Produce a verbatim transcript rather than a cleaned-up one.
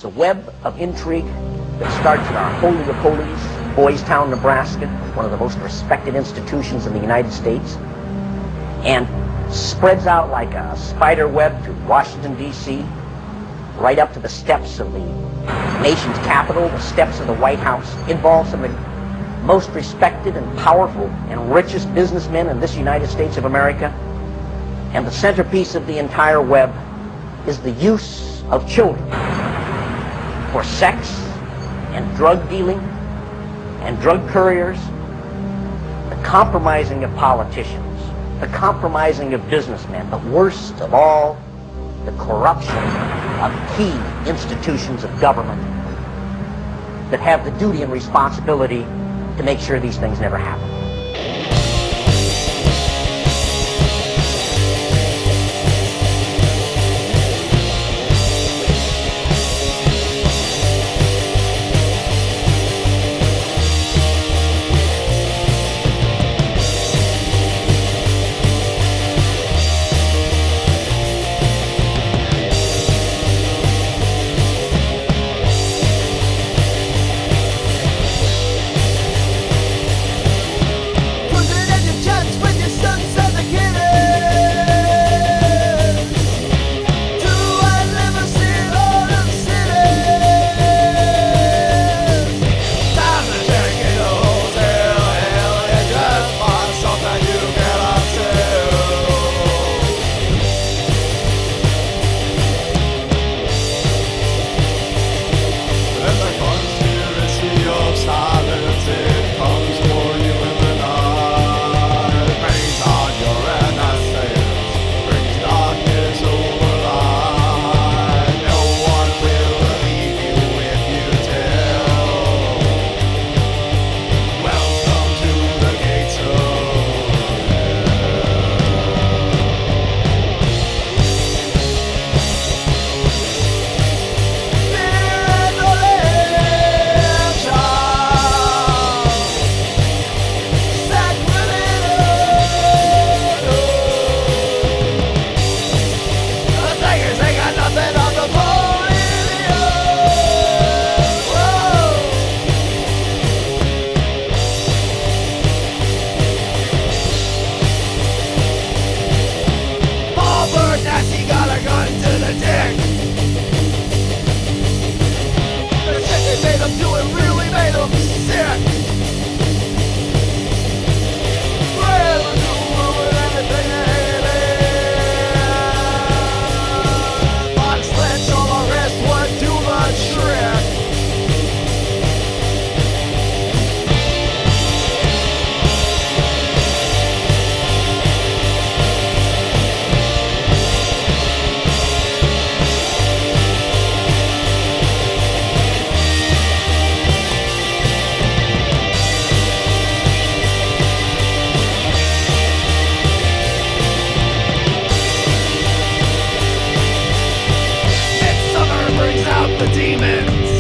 It's a web of intrigue that starts in our holy of holies, Boys Town, Nebraska, one of the most respected institutions in the United States, and spreads out like a spider web to Washington, D C, right up to the steps of the nation's capital, the steps of the White House. Involves some of the most respected and powerful and richest businessmen in this United States of America. And the centerpiece of the entire web is the use of children for sex and drug dealing and drug couriers, the compromising of politicians, the compromising of businessmen, but worst of all, the corruption of key institutions of government that have the duty and responsibility to make sure these things never happen. The demons